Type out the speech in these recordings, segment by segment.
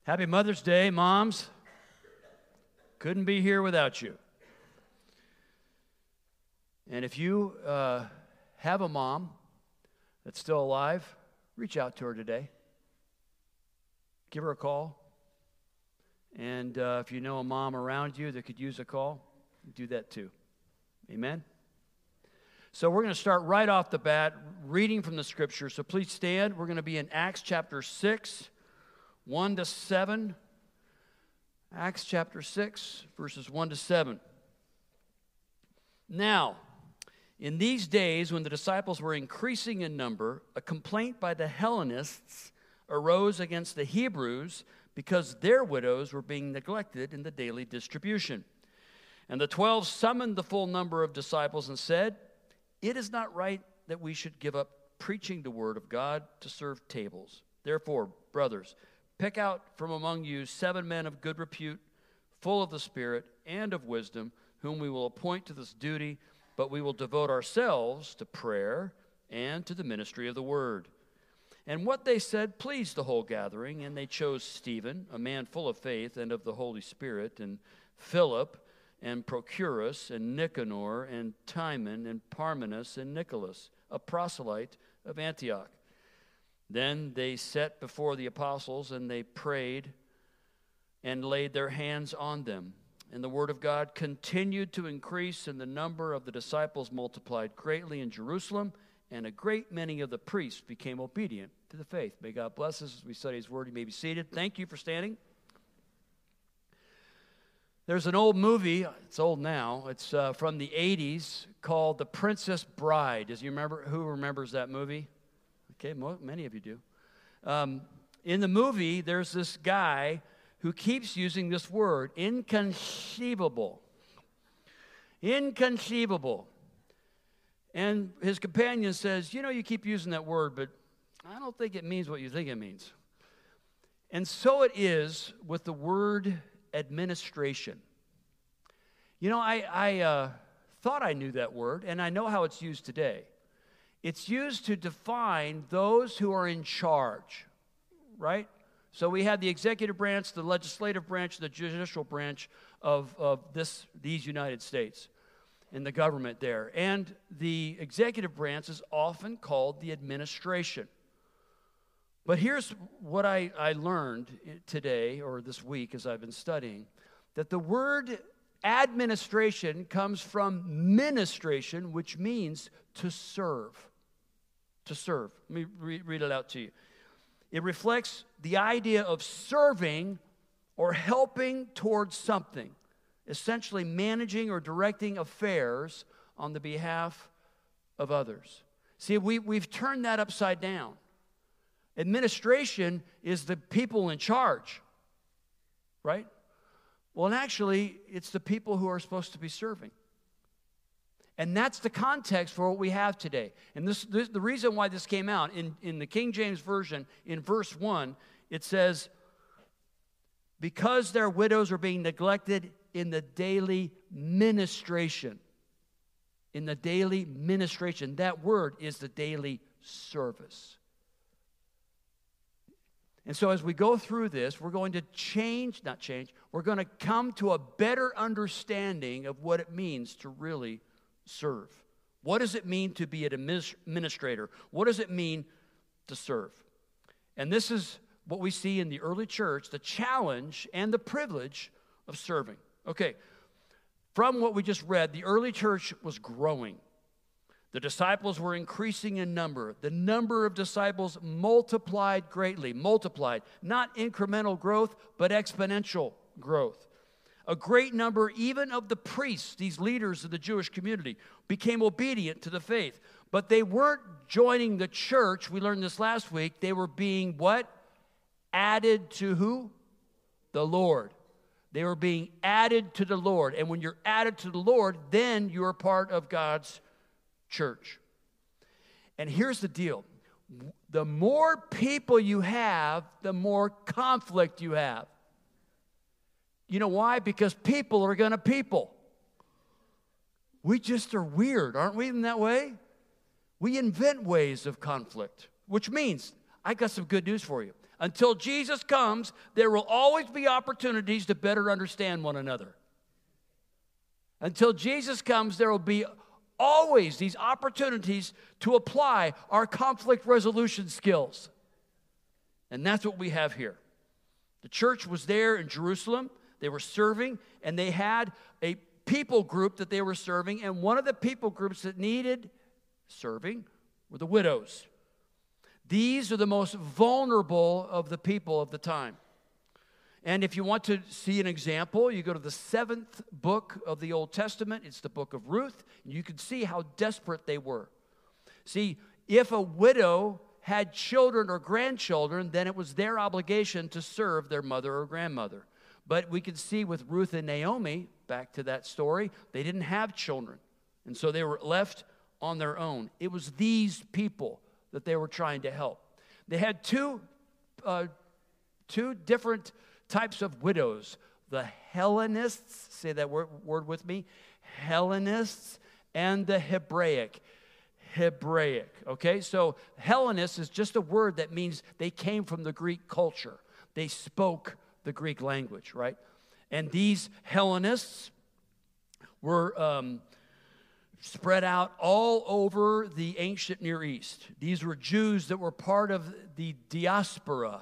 Happy Mother's Day, moms. Couldn't be here without you. And if you have a mom that's still alive, reach out to her today. Give her a call. And if you know a mom around you that could use a call, do that too. Amen? So we're going to start right off the bat reading from the Scripture. So please stand. We're going to be in Acts chapter 6, 1 to 7. Acts chapter 6, verses 1 to 7. Now, in these days when the disciples were increasing in number, a complaint by the Hellenists arose against the Hebrews because their widows were being neglected in the daily distribution. And the 12 summoned the full number of disciples and said, "It is not right that we should give up preaching the word of God to serve tables. Therefore, brothers, pick out from among you 7 men of good repute, full of the Spirit and of wisdom, whom we will appoint to this duty, but we will devote ourselves to prayer and to the ministry of the word." And what they said pleased the whole gathering, and they chose Stephen, a man full of faith and of the Holy Spirit, and Philip, and Prochorus, and Nicanor, and Timon, and Parmenas, and Nicholas, a proselyte of Antioch. Then they set before the apostles, and they prayed and laid their hands on them. And the word of God continued to increase, and the number of the disciples multiplied greatly in Jerusalem, and a great many of the priests became obedient to the faith. May God bless us as we study His word. You may be seated. Thank you for standing. There's an old movie, it's old now, it's from the 80s, called The Princess Bride. Who remembers that movie? Okay, many of you do. In the movie, there's this guy who keeps using this word, inconceivable. Inconceivable. And his companion says, you keep using that word, but I don't think it means what you think it means. And so it is with the word administration. I thought I knew that word, and I know how it's used today. It's used to define those who are in charge, right? So we have the executive branch, the legislative branch, the judicial branch of these United States and the government there. And the executive branch is often called the administration. But here's what I learned today or this week as I've been studying, that the word administration comes from ministration, which means to serve. To serve. Let me read it out to you. It reflects the idea of serving or helping towards something, essentially managing or directing affairs on the behalf of others. See, we've turned that upside down. Administration is the people in charge, right? Well, and actually, it's the people who are supposed to be serving. And that's the context for what we have today. And the reason why this came out, in the King James Version, in verse 1, it says, because their widows are being neglected in the daily ministration. In the daily ministration. That word is the daily service. And so as we go through this, we're going to we're going to come to a better understanding of what it means to really serve. What does it mean to be an administrator? What does it mean to serve? And this is what we see in the early church, the challenge and the privilege of serving. Okay, from what we just read, the early church was growing. The disciples were increasing in number. The number of disciples multiplied greatly. Multiplied. Not incremental growth, but exponential growth. A great number even of the priests, these leaders of the Jewish community, became obedient to the faith. But they weren't joining the church. We learned this last week. They were being what? Added to who? The Lord. They were being added to the Lord. And when you're added to the Lord, then you're part of God's church. And here's the deal. The more people you have, the more conflict you have. You know why? Because people are going to people. We just are weird, aren't we in that way? We invent ways of conflict, which means I got some good news for you. Until Jesus comes, there will always be opportunities to better understand one another. Until Jesus comes, there will be always these opportunities to apply our conflict resolution skills. And that's what we have here. The church was there in Jerusalem. They were serving, and they had a people group that they were serving. And one of the people groups that needed serving were the widows. These are the most vulnerable of the people of the time. And if you want to see an example, you go to the 7th book of the Old Testament. It's the book of Ruth. And you can see how desperate they were. See, if a widow had children or grandchildren, then it was their obligation to serve their mother or grandmother. But we can see with Ruth and Naomi, back to that story, they didn't have children. And so they were left on their own. It was these people that they were trying to help. They had two different types of widows. The Hellenists, say that word with me, Hellenists, and the Hebraic. Okay? So Hellenist is just a word that means they came from the Greek culture. They spoke the Greek language, right? And these Hellenists were spread out all over the ancient Near East. These were Jews that were part of the diaspora,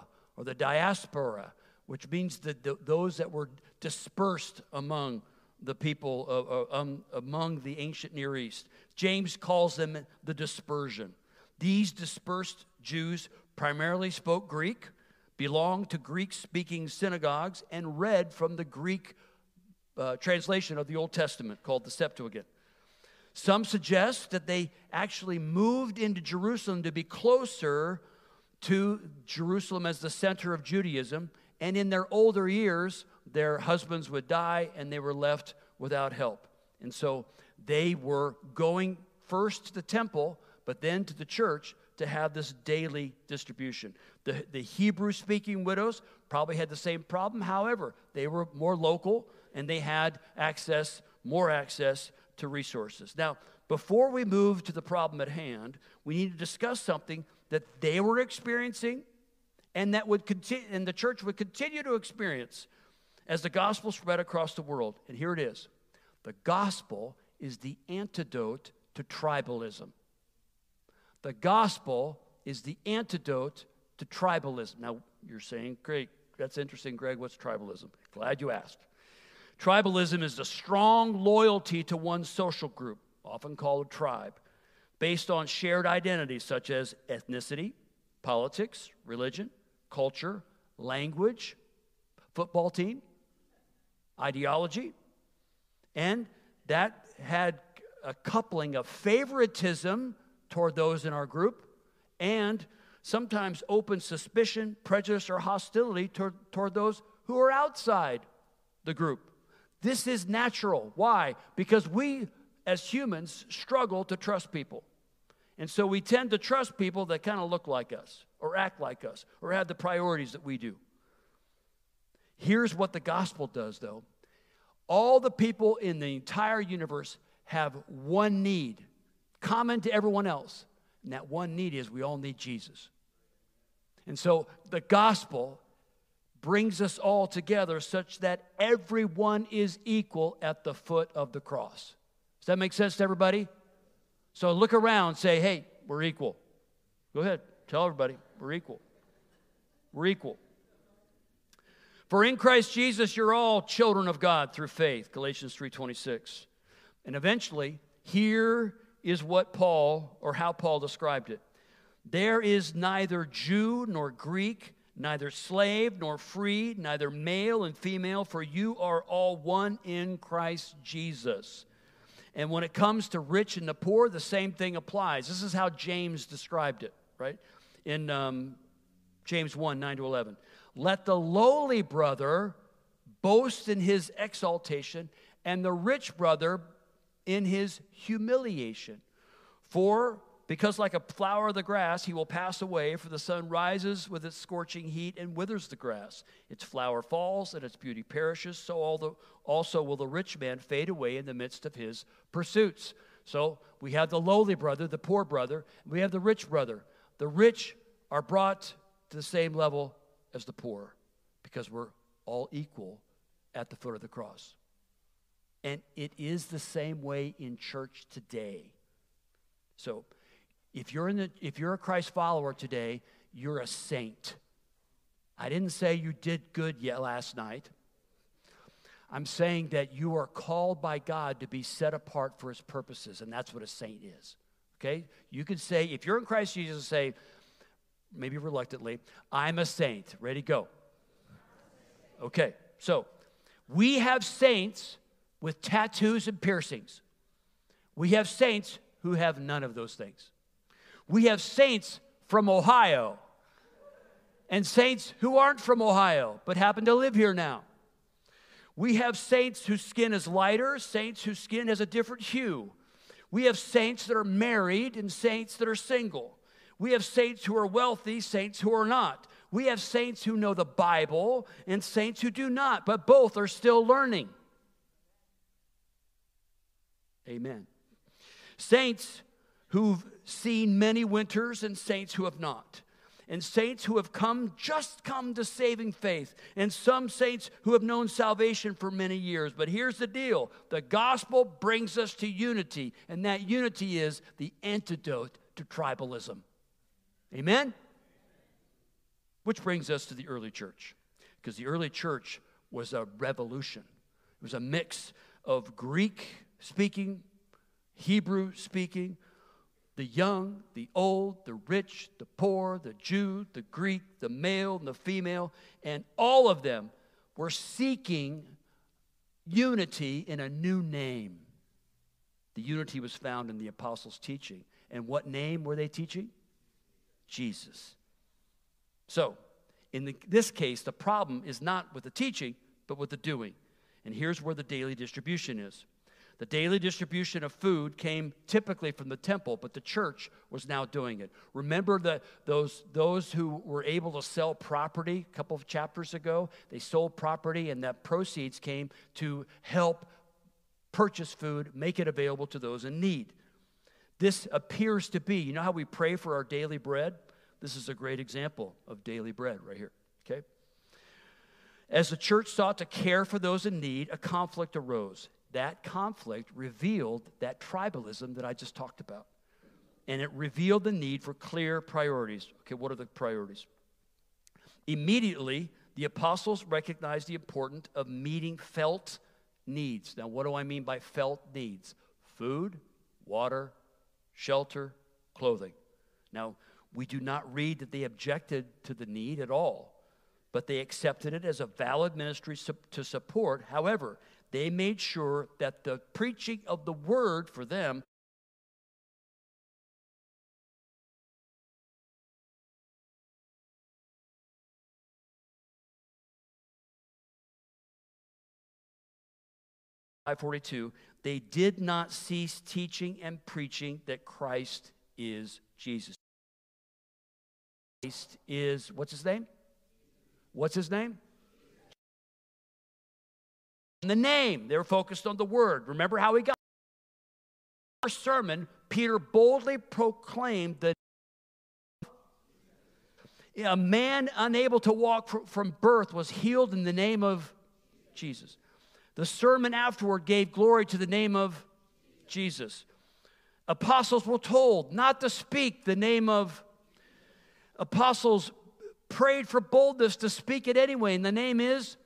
which means those that were dispersed among the people, among the ancient Near East. James calls them the dispersion. These dispersed Jews primarily spoke Greek, belonged to Greek-speaking synagogues, and read from the Greek translation of the Old Testament called the Septuagint. Some suggest that they actually moved into Jerusalem to be closer to Jerusalem as the center of Judaism, and in their older years, their husbands would die and they were left without help. And so they were going first to the temple, but then to the church to have this daily distribution. The Hebrew-speaking widows probably had the same problem. However, they were more local and they had more access to resources. Now, before we move to the problem at hand, we need to discuss something that they were experiencing and that would continue, and the church would continue to experience as the gospel spread across the world. And here it is. The gospel is the antidote to tribalism. The gospel is the antidote to tribalism. Now, you're saying, great, that's interesting, Greg. What's tribalism? Glad you asked. Tribalism is the strong loyalty to one social group, often called a tribe, based on shared identities such as ethnicity, politics, religion, culture, language, football team, ideology. And that had a coupling of favoritism toward those in our group and sometimes open suspicion, prejudice, or hostility toward those who are outside the group. This is natural. Why? Because we, as humans, struggle to trust people. And so we tend to trust people that kind of look like us or act like us or have the priorities that we do. Here's what the gospel does, though. All the people in the entire universe have one need, common to everyone else. And that one need is we all need Jesus. And so the gospel brings us all together such that everyone is equal at the foot of the cross. Does that make sense to everybody? So look around and say, hey, we're equal. Go ahead, tell everybody, we're equal. We're equal. For in Christ Jesus, you're all children of God through faith, Galatians 3:26. And eventually, here is what how Paul described it. There is neither Jew nor Greek, neither slave nor free, neither male and female, for you are all one in Christ Jesus. And when it comes to rich and the poor, the same thing applies. This is how James described it, right? In James 1:9-11. Let the lowly brother boast in his exaltation, and the rich brother in his humiliation. Because like a flower of the grass, he will pass away, for the sun rises with its scorching heat and withers the grass. Its flower falls and its beauty perishes, so also will the rich man fade away in the midst of his pursuits. So we have the lowly brother, the poor brother, we have the rich brother. The rich are brought to the same level as the poor, because we're all equal at the foot of the cross. And it is the same way in church today. So if you're a Christ follower today, you're a saint. I didn't say you did good yet last night. I'm saying that you are called by God to be set apart for his purposes, and that's what a saint is. Okay? You can say, if you're in Christ Jesus, say, maybe reluctantly, I'm a saint. Ready, go. Okay, so we have saints with tattoos and piercings. We have saints who have none of those things. We have saints from Ohio and saints who aren't from Ohio but happen to live here now. We have saints whose skin is lighter, saints whose skin has a different hue. We have saints that are married and saints that are single. We have saints who are wealthy, saints who are not. We have saints who know the Bible and saints who do not, but both are still learning. Amen. Saints who've seen many winters and saints who have not. And saints who have just come to saving faith. And some saints who have known salvation for many years. But here's the deal. The gospel brings us to unity. And that unity is the antidote to tribalism. Amen? Which brings us to the early church. Because the early church was a revolution. It was a mix of Greek-speaking, Hebrew-speaking, the young, the old, the rich, the poor, the Jew, the Greek, the male, and the female, and all of them were seeking unity in a new name. The unity was found in the apostles' teaching. And what name were they teaching? Jesus. So, in this case, the problem is not with the teaching, but with the doing. And here's where the daily distribution is. The daily distribution of food came typically from the temple, but the church was now doing it. Remember those who were able to sell property a couple of chapters ago? They sold property, and that proceeds came to help purchase food, make it available to those in need. This appears to be, you know how we pray for our daily bread? This is a great example of daily bread right here, okay? As the church sought to care for those in need, a conflict arose. That conflict revealed that tribalism that I just talked about. And it revealed the need for clear priorities. Okay, what are the priorities? Immediately, the apostles recognized the importance of meeting felt needs. Now, what do I mean by felt needs? Food, water, shelter, clothing. Now, we do not read that they objected to the need at all, but they accepted it as a valid ministry to support. However, they made sure that the preaching of the word for them (542), they did not cease teaching and preaching that Christ is Jesus. Christ is, what's his name? What's his name? The name. They were focused on the word. Remember how he got the sermon. Peter boldly proclaimed that a man unable to walk from birth was healed in the name of Jesus. The sermon afterward gave glory to the name of Jesus. Apostles were told not to speak the name of. Apostles prayed for boldness to speak it anyway, and the name is.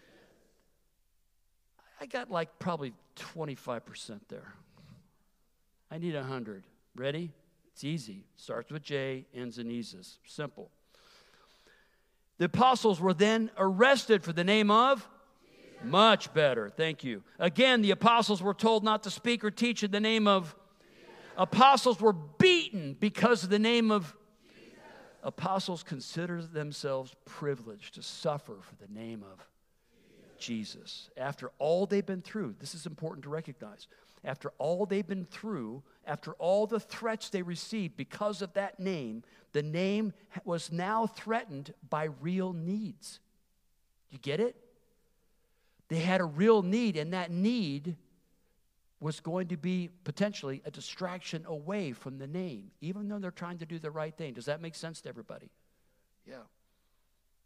I got like probably 25% there. I need 100. Ready? It's easy. Starts with J, ends in Esus. Simple. The apostles were then arrested for the name of? Jesus. Much better. Thank you. Again, the apostles were told not to speak or teach in the name of? Jesus. Apostles were beaten because of the name of? Jesus. Apostles considered themselves privileged to suffer for the name of? Jesus. After all they've been through, this is important to recognize. After all they've been through, after all the threats they received because of that name, the name was now threatened by real needs. You get it? They had a real need, and that need was going to be potentially a distraction away from the name, even though they're trying to do the right thing. Does that make sense to everybody? Yeah.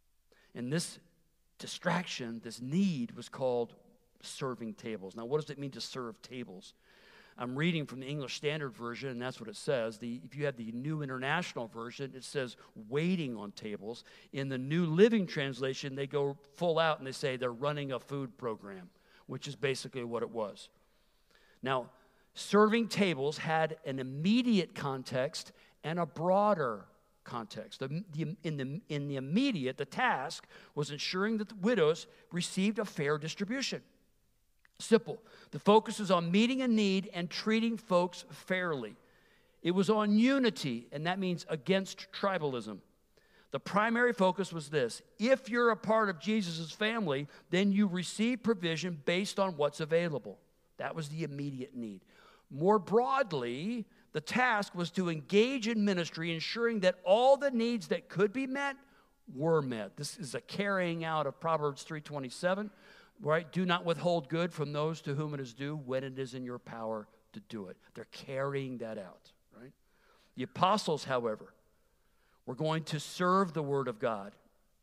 And this distraction, this need, was called serving tables. Now, what does it mean to serve tables? I'm reading from the English Standard Version, and that's what it says. If you have the New International Version, it says waiting on tables. In the New Living Translation, they go full out and they say they're running a food program, which is basically what it was. Now, serving tables had an immediate context and a broader context. In the immediate, the task was ensuring that the widows received a fair distribution. Simple. The focus was on meeting a need and treating folks fairly. It was on unity, and that means against tribalism. The primary focus was this: if you're a part of Jesus' family, then you receive provision based on what's available. That was the immediate need. More broadly, the task was to engage in ministry, ensuring that all the needs that could be met were met. This is a carrying out of Proverbs 3:27. Right? Do not withhold good from those to whom it is due when it is in your power to do it. They're carrying that out, right? The apostles, however, were going to serve the word of God.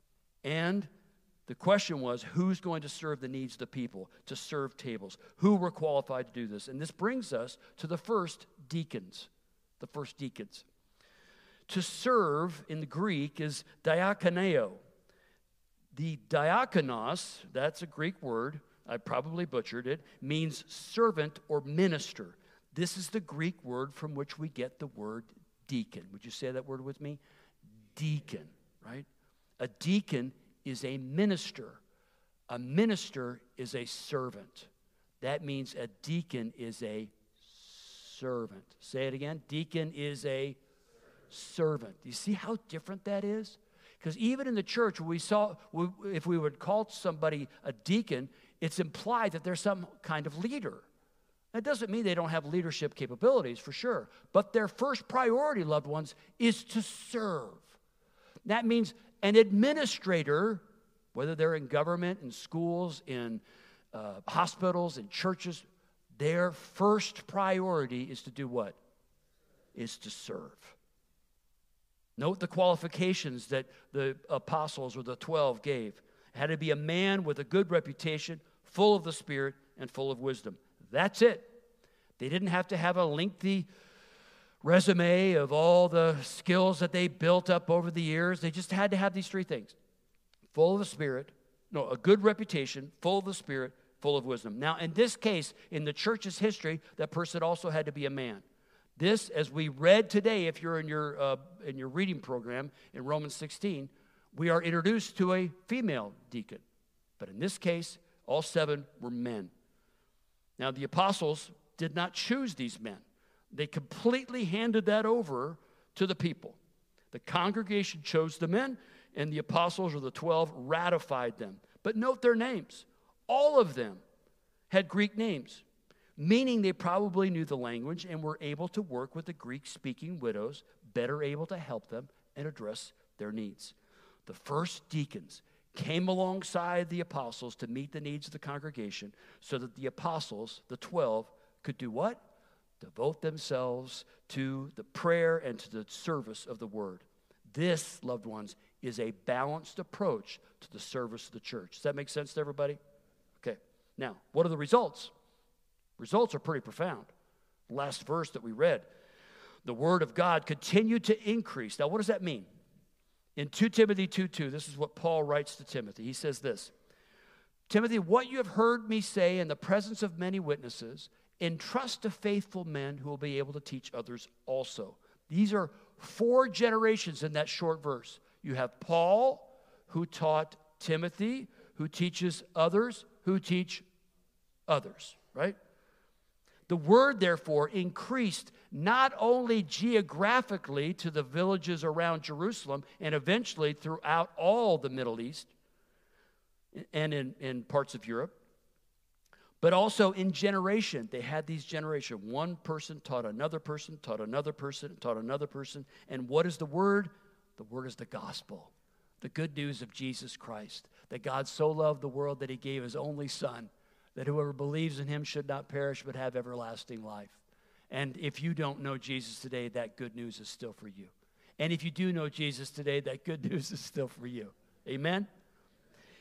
And the question was, who's going to serve the needs of the people, to serve tables? Who were qualified to do this? And this brings us to the first deacons. The first deacons. To serve in the Greek is diakoneo. The diakonos, that's a Greek word, I probably butchered it, means servant or minister. This is the Greek word from which we get the word deacon. Would you say that word with me? Deacon, right? A deacon is a minister. A minister is a servant. That means a deacon is a servant. Say it again. Deacon is a servant. You see how different that is? Because even in the church, if we would call somebody a deacon, it's implied that they're some kind of leader. That doesn't mean they don't have leadership capabilities, for sure. But their first priority, loved ones, is to serve. That means an administrator, whether they're in government, in schools, in hospitals, in churches, their first priority is to do what? Is to serve. Note the qualifications that the apostles or the 12 gave. It had to be a man with a good reputation, full of the Spirit, and full of wisdom. That's it. They didn't have to have a lengthy resume of all the skills that they built up over the years. They just had to have these three things. Full of the Spirit, a good reputation, full of the Spirit, full of wisdom. Now, in this case, in the church's history, that person also had to be a man. This, as we read today, if you're in your reading program in Romans 16, we are introduced to a female deacon. But in this case, all 7 were men. Now, the apostles did not choose these men. They completely handed that over to the people. The congregation chose the men, and the apostles, or the 12, ratified them. But note their names. All of them had Greek names, meaning they probably knew the language and were able to work with the Greek-speaking widows, better able to help them and address their needs. The first deacons came alongside the apostles to meet the needs of the congregation so that the apostles, the 12, could do what? Devote themselves to the prayer and to the service of the word. This, loved ones, is a balanced approach to the service of the church. Does that make sense to everybody? Okay. Now, what are the results? Results are pretty profound. Last verse that we read, the word of God continued to increase. Now, what does that mean? In 2 Timothy 2:2, this is what Paul writes to Timothy. He says this: Timothy, what you have heard me say in the presence of many witnesses, entrust to faithful men who will be able to teach others also. These are 4 generations in that short verse. You have Paul, who taught Timothy, who teaches others, who teach others, right? The word, therefore, increased not only geographically to the villages around Jerusalem and eventually throughout all the Middle East and in parts of Europe, but also in generation. They had these generations. One person taught another person, taught another person, taught another person. And what is the word? The word is the gospel, the good news of Jesus Christ, that God so loved the world that he gave his only Son, that whoever believes in him should not perish but have everlasting life. And if you don't know Jesus today, that good news is still for you. And if you do know Jesus today, that good news is still for you. Amen?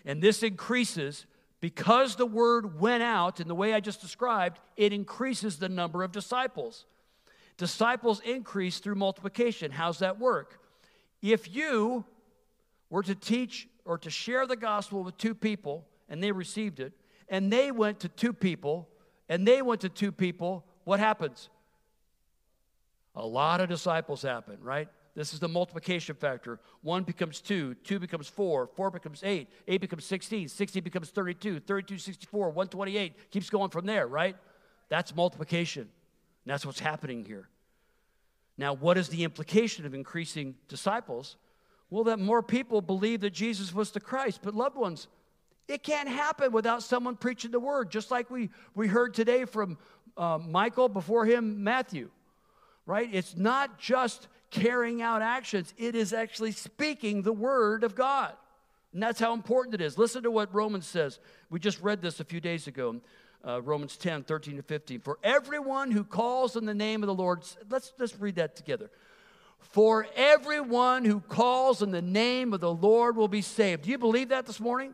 And this increases because the word went out in the way I just described, it increases the number of disciples. Disciples increase through multiplication. How's that work? If you were to teach or to share the gospel with 2 people and they received it, and they went to 2 people, and they went to 2 people, what happens? A lot of disciples happen, right? This is the multiplication factor. 1 becomes 2, 2 becomes 4, 4 becomes 8, 8 becomes 16, 16 becomes 32, 32, 64, 128, keeps going from there, right? That's multiplication. And that's what's happening here. Now, what is the implication of increasing disciples? Well, that more people believe that Jesus was the Christ. But loved ones, it can't happen without someone preaching the word, just like we heard today from Michael, before him, Matthew, right? It's not just carrying out actions. It is actually speaking the word of God. And that's how important it is. Listen to what Romans says. We just read this a few days ago. Romans 10, 13 to 15. For everyone who calls on the name of the Lord, let's read that together. For everyone who calls on the name of the Lord will be saved. Do you believe that this morning?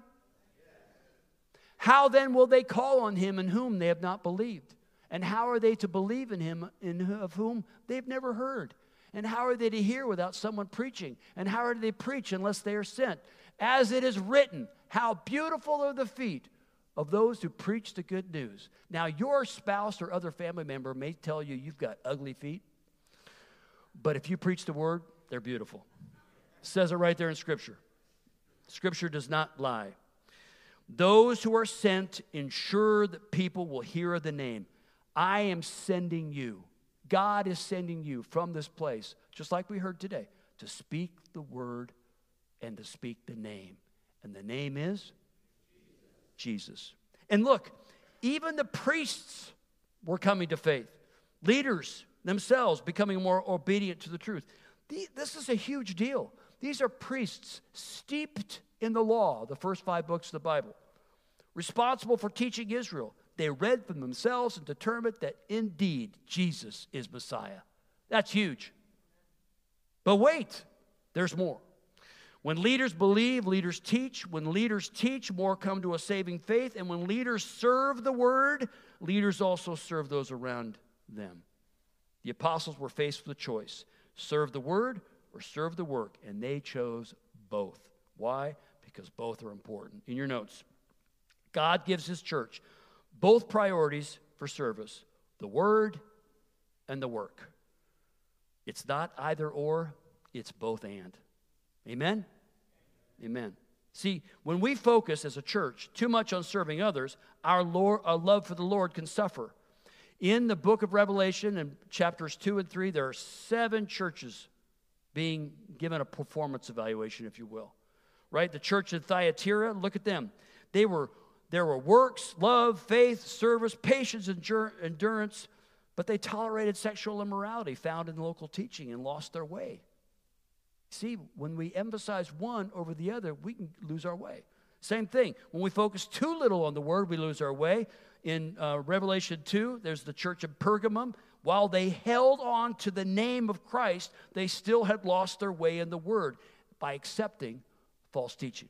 How then will they call on him in whom they have not believed? And how are they to believe in him of whom they've never heard? And how are they to hear without someone preaching? And how are they to preach unless they are sent? As it is written, how beautiful are the feet of those who preach the good news. Now, your spouse or other family member may tell you you've got ugly feet, but if you preach the word, they're beautiful. It says it right there in Scripture. Scripture does not lie. Those who are sent ensure that people will hear of the name. I am sending you. God is sending you from this place, just like we heard today, to speak the word and to speak the name. And the name is Jesus. And look, even the priests were coming to faith. Leaders themselves becoming more obedient to the truth. This is a huge deal. These are priests steeped in the law, the first 5 books of the Bible, responsible for teaching Israel. They read for themselves and determined that indeed Jesus is Messiah. That's huge. But wait, there's more. When leaders believe, leaders teach. When leaders teach, more come to a saving faith. And when leaders serve the word, leaders also serve those around them. The apostles were faced with a choice: serve the word or serve the work. And they chose both. Why? Because both are important. In your notes, God gives his church both priorities for service: the word and the work. It's not either or, it's both and. Amen? Amen. See, when we focus as a church too much on serving others, our love for the Lord can suffer. In the book of Revelation, in chapters 2 and 3, there are 7 churches being given a performance evaluation, if you will. Right? The church in Thyatira, look at them. There were works, love, faith, service, patience, endurance, but they tolerated sexual immorality found in local teaching and lost their way. See, when we emphasize one over the other, we can lose our way. Same thing. When we focus too little on the word, we lose our way. In Revelation 2, there's the church of Pergamum. While they held on to the name of Christ, they still had lost their way in the word by accepting false teaching.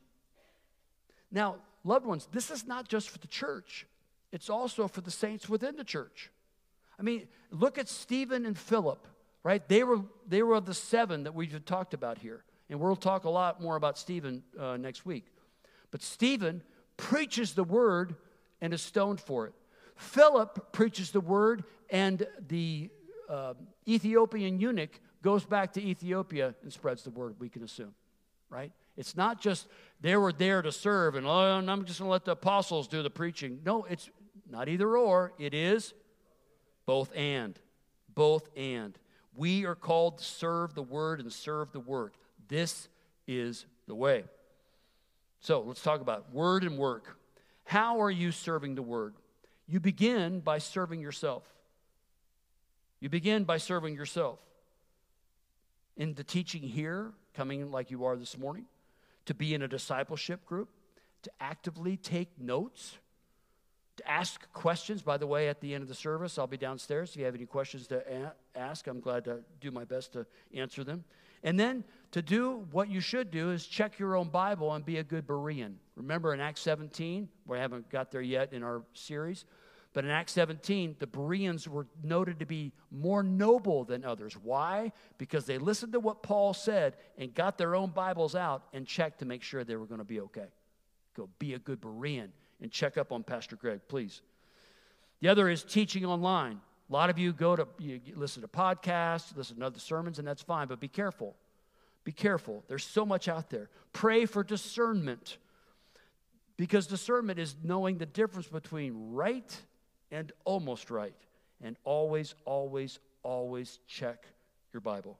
Now, loved ones, this is not just for the church. It's also for the saints within the church. I mean, look at Stephen and Philip, right? They were of the 7 that we've talked about here. And we'll talk a lot more about Stephen next week. But Stephen preaches the word and is stoned for it. Philip preaches the word, and the Ethiopian eunuch goes back to Ethiopia and spreads the word, we can assume, right? It's not just they were there to serve and I'm just going to let the apostles do the preaching. No, it's not either or. It is both and. Both and. We are called to serve the word and serve the work. This is the way. So let's talk about word and work. How are you serving the word? You begin by serving yourself. You begin by serving yourself. In the teaching here, coming like you are this morning, to be in a discipleship group, to actively take notes, to ask questions. By the way, at the end of the service, I'll be downstairs. If you have any questions to ask, I'm glad to do my best to answer them. And then to do what you should do is check your own Bible and be a good Berean. Remember in Acts 17, we haven't got there yet in our series, but in Acts 17, the Bereans were noted to be more noble than others. Why? Because they listened to what Paul said and got their own Bibles out and checked to make sure they were going to be okay. Go be a good Berean and check up on Pastor Greg, please. The other is teaching online. A lot of you you listen to podcasts, listen to other sermons, and that's fine, but be careful. Be careful. There's so much out there. Pray for discernment, because discernment is knowing the difference between right and almost right. And always, always, always check your Bible.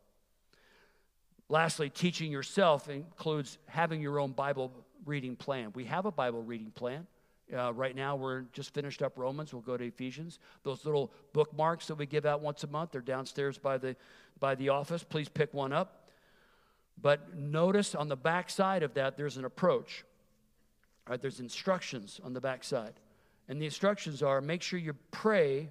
Lastly, teaching yourself includes having your own Bible reading plan. We have a Bible reading plan. Right now, we're just finished up Romans. We'll go to Ephesians. Those little bookmarks that we give out once a month, they're downstairs by the office. Please pick one up. But notice on the back side of that, there's an approach. All right, there's instructions on the back side. And the instructions are, make sure you pray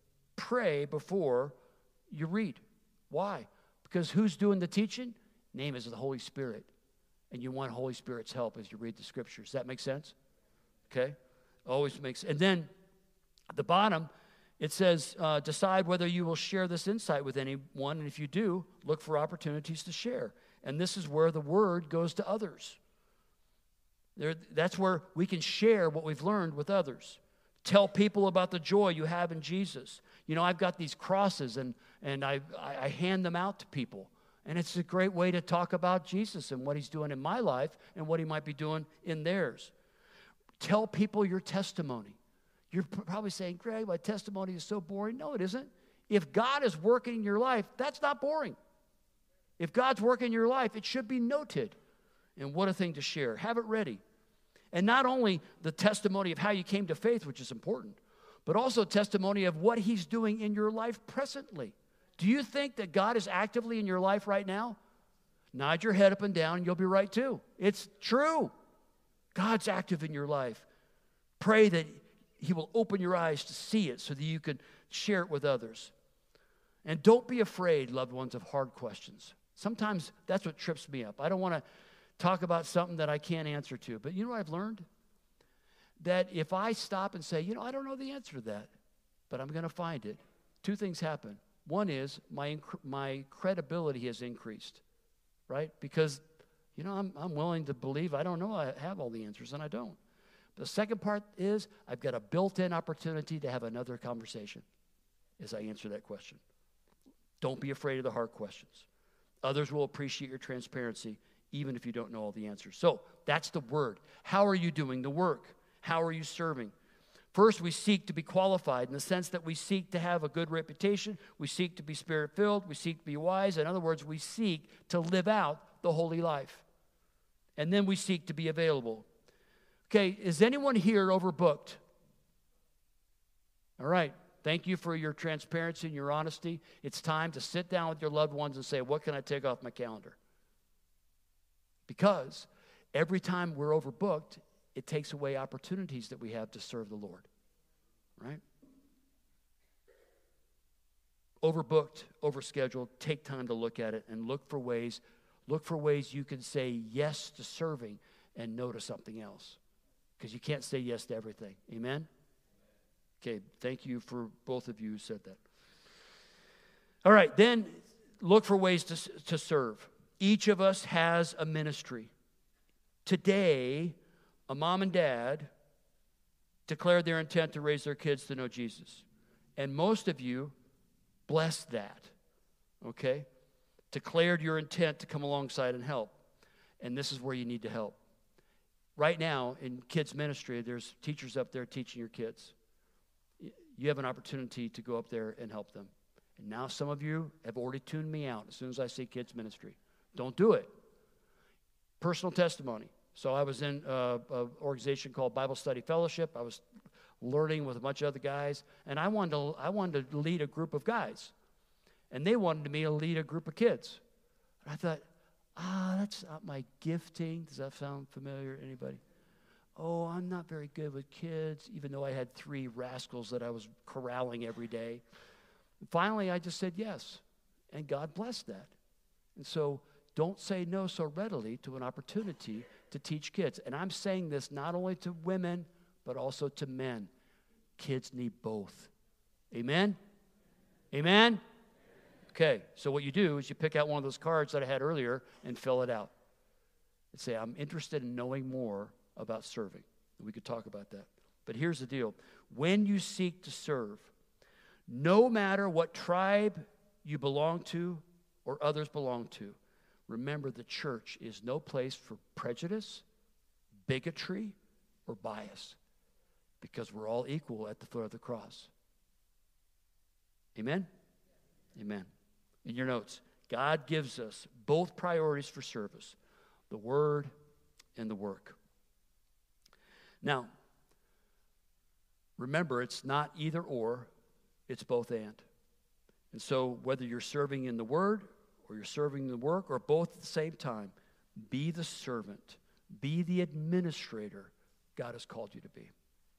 before you read. Why? Because who's doing the teaching? Name is the Holy Spirit. And you want Holy Spirit's help as you read the Scriptures. Does that make sense? Okay? Always makes. And then at the bottom, it says, decide whether you will share this insight with anyone. And if you do, look for opportunities to share. And this is where the word goes to others. That's where we can share what we've learned with others. Tell people about the joy you have in Jesus. You know, I've got these crosses, and I hand them out to people. And it's a great way to talk about Jesus and what he's doing in my life and what he might be doing in theirs. Tell people your testimony. You're probably saying, Greg, my testimony is so boring. No, it isn't. If God is working in your life, that's not boring. If God's working in your life, it should be noted. And what a thing to share. Have it ready. And not only the testimony of how you came to faith, which is important, but also testimony of what he's doing in your life presently. Do you think that God is actively in your life right now? Nod your head up and down, and you'll be right too. It's true. God's active in your life. Pray that he will open your eyes to see it so that you can share it with others. And don't be afraid, loved ones, of hard questions. Sometimes that's what trips me up. I don't want to talk about something that I can't answer to. But you know what I've learned? That if I stop and say, I don't know the answer to that, but I'm going to find it, two things happen. One is my credibility has increased, right? Because, I'm willing to believe I don't know I have all the answers, and I don't. The second part is I've got a built-in opportunity to have another conversation as I answer that question. Don't be afraid of the hard questions. Others will appreciate your transparency, even if you don't know all the answers. So that's the word. How are you doing the work? How are you serving? First, we seek to be qualified in the sense that we seek to have a good reputation. We seek to be spirit-filled. We seek to be wise. In other words, we seek to live out the holy life. And then we seek to be available. Okay, is anyone here overbooked? All right. Thank you for your transparency and your honesty. It's time to sit down with your loved ones and say, what can I take off my calendar? Because every time we're overbooked, it takes away opportunities that we have to serve the Lord, right? Overbooked, overscheduled, take time to look at it and look for ways you can say yes to serving and no to something else. Because you can't say yes to everything. Amen? Okay, thank you for both of you who said that. All right, then look for ways to serve. Each of us has a ministry. Today, a mom and dad declared their intent to raise their kids to know Jesus. And most of you blessed that, okay? Declared your intent to come alongside and help. And this is where you need to help. Right now, in kids' ministry, there's teachers up there teaching your kids. You have an opportunity to go up there and help them. And now some of you have already tuned me out as soon as I say kids' ministry. Don't do it. Personal testimony. So I was in an organization called Bible Study Fellowship. I was learning with a bunch of other guys, and I wanted to lead a group of guys, and they wanted me to lead a group of kids. And I thought, that's not my gifting. Does that sound familiar to anybody? Oh, I'm not very good with kids, even though I had 3 rascals that I was corralling every day. And finally, I just said yes, and God blessed that. And so don't say no so readily to an opportunity to teach kids. And I'm saying this not only to women, but also to men. Kids need both. Amen? Amen? Okay, so what you do is you pick out one of those cards that I had earlier and fill it out. And say, I'm interested in knowing more about serving. We could talk about that. But here's the deal. When you seek to serve, no matter what tribe you belong to or others belong to, remember the church is no place for prejudice, bigotry, or bias, because we're all equal at the foot of the cross. Amen? Amen. In your notes, God gives us both priorities for service, the word and the work. Now, remember, it's not either or, it's both and. And so whether you're serving in the word or you're serving in the work or both at the same time, be the servant, be the administrator God has called you to be.